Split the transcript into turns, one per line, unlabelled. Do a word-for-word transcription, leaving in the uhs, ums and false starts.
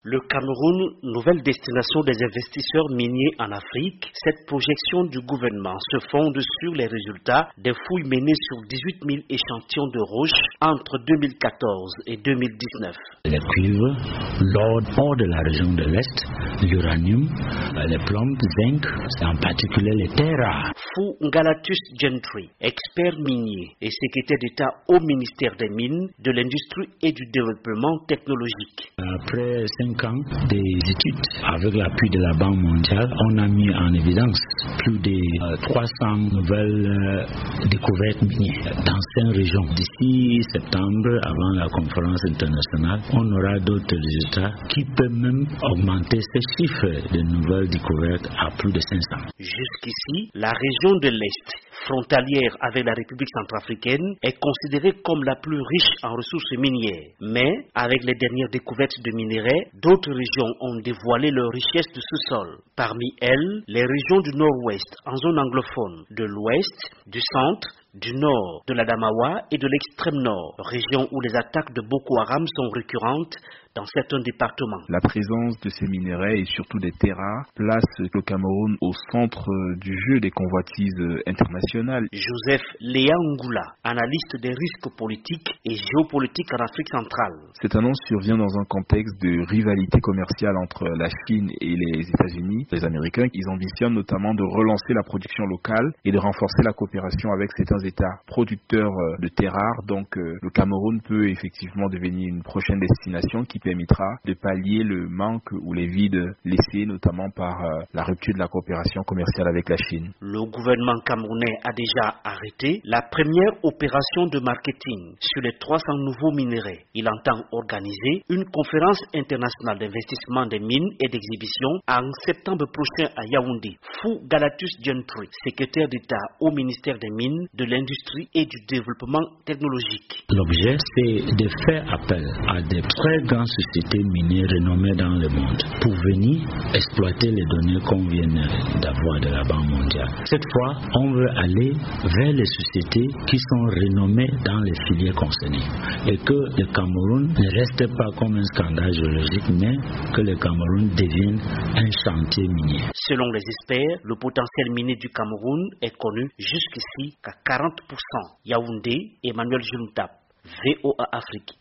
Le Cameroun, nouvelle destination des investisseurs miniers en Afrique, cette projection du gouvernement se fonde sur les résultats des fouilles menées sur dix-huit mille échantillons de roches entre deux mille quatorze et deux mille dix-neuf.
Les cuivres, l'or, or de la région de l'Est, l'uranium, les plombes, zinc, en particulier les terres rares.
Fou Ngalatus Gentry, expert minier et secrétaire d'État au ministère des Mines, de l'Industrie et du Développement technologique.
Après cinq ans des études, avec l'appui de la Banque mondiale, on a mis en évidence plus de euh, trois cents nouvelles euh, découvertes minières dans cinq régions. D'ici septembre, avant la conférence internationale, on aura d'autres résultats qui peuvent même augmenter ces chiffres de nouvelles découvertes à plus de cinq cents.
Jusqu'ici, la région de l'Est, frontalière avec la République centrafricaine, est considérée comme la plus riche en ressources minières. Mais, avec les dernières découvertes de minerais, d'autres régions ont dévoilé leur richesse de sous-sol. Parmi elles, les régions du nord-ouest en zone anglophone, de l'ouest, du centre, du nord, de l'Adamawa et de l'extrême nord, régions où les attaques de Boko Haram sont récurrentes dans certains départements.
La présence de ces minerais et surtout des terres rares place le Cameroun au centre du jeu des convoitises internationales.
Joseph Léa Ngula, analyste des risques politiques et géopolitiques en Afrique centrale.
Cette annonce survient dans un contexte de rivalité commerciale entre la Chine et les États-Unis. Les Américains, ils ambitionnent notamment de relancer la production locale et de renforcer la coopération avec certains États producteurs de terres rares. Donc le Cameroun peut effectivement devenir une prochaine destination qui permettra de pallier le manque ou les vides laissés notamment par euh, la rupture de la coopération commerciale avec la Chine.
Le gouvernement camerounais a déjà arrêté la première opération de marketing sur les trois cents nouveaux minerais. Il entend organiser une conférence internationale d'investissement des mines et d'exhibition en septembre prochain à Yaoundé. Fou Ngalatus Gentry, secrétaire d'État au ministère des Mines, de l'Industrie et du Développement technologique.
L'objet, c'est de faire appel à des très grands sociétés minières renommées dans le monde pour venir exploiter les données qu'on vient d'avoir de la Banque mondiale. Cette fois, on veut aller vers les sociétés qui sont renommées dans les filières concernées et que le Cameroun ne reste pas comme un scandale géologique, mais que le Cameroun devienne un chantier minier.
Selon les experts, le potentiel minier du Cameroun est connu jusqu'ici qu'à quarante pour cent. Yaoundé, Emmanuel Juntap, V O A Afrique.